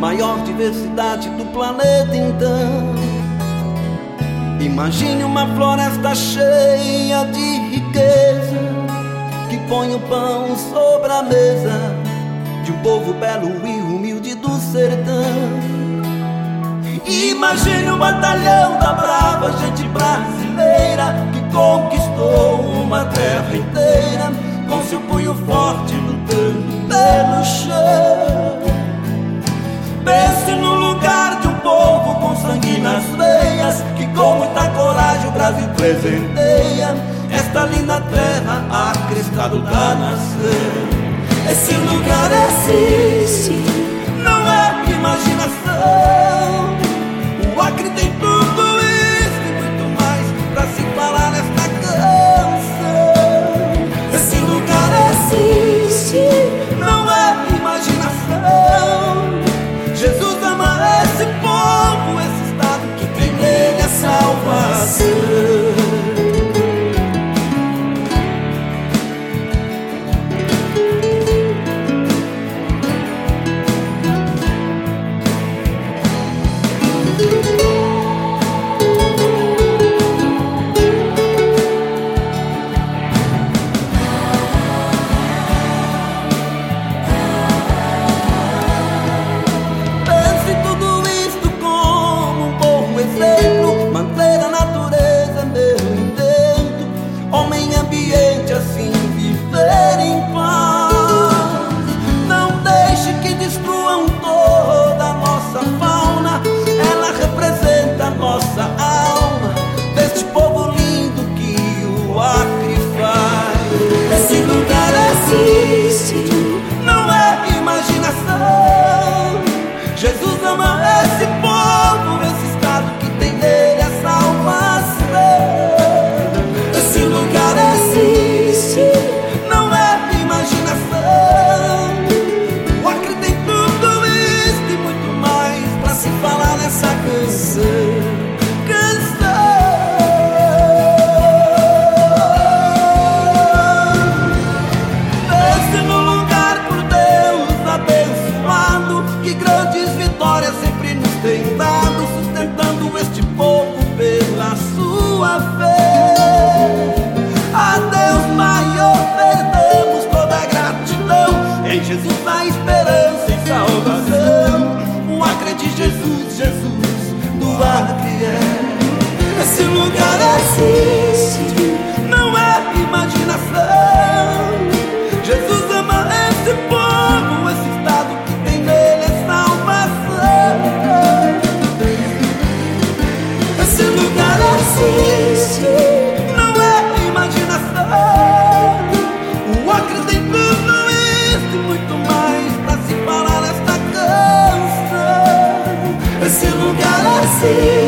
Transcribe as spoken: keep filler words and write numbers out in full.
maior diversidade do planeta. Então imagine uma floresta cheia de riqueza, que põe o pão sobre a mesa de um povo belo e humilde do sertão. Imagine um batalhão da brava gente brasileira, que conquistou uma terra inteira com seu punho forte lutando pelo chão. Pense no lugar de um povo com sangue nas veias, que com muita coragem o Brasil presenteia esta linda terra, a crestado da nação. Esse lugar existe, não é imaginação. O Acre tem tudo isso e muito mais pra se falar nesta canção. Esse lugar existe, não é imaginação. Jesus ama esse povo, esse estado que tem nele a salvação. Não é imaginação. Jesus ama esse povo, esse estado que tem nele a salvação. Esse lugar existe, não é imaginação. O Acre tem tudo isso e muito mais pra se falar nessa canção. Sustentando este povo pela sua fé. A Deus maior perdemos toda a gratidão, em Jesus a esperança e salvação. O Acre de Jesus, Jesus do Acre é. Esse lugar existe, não é imaginação. Jesus ama esse povo, esse estado que tem nele a salvação. Esse lugar existe, não é imaginação. O Acre tem tudo isso e muito mais pra se falar nesta canção. Esse lugar existe.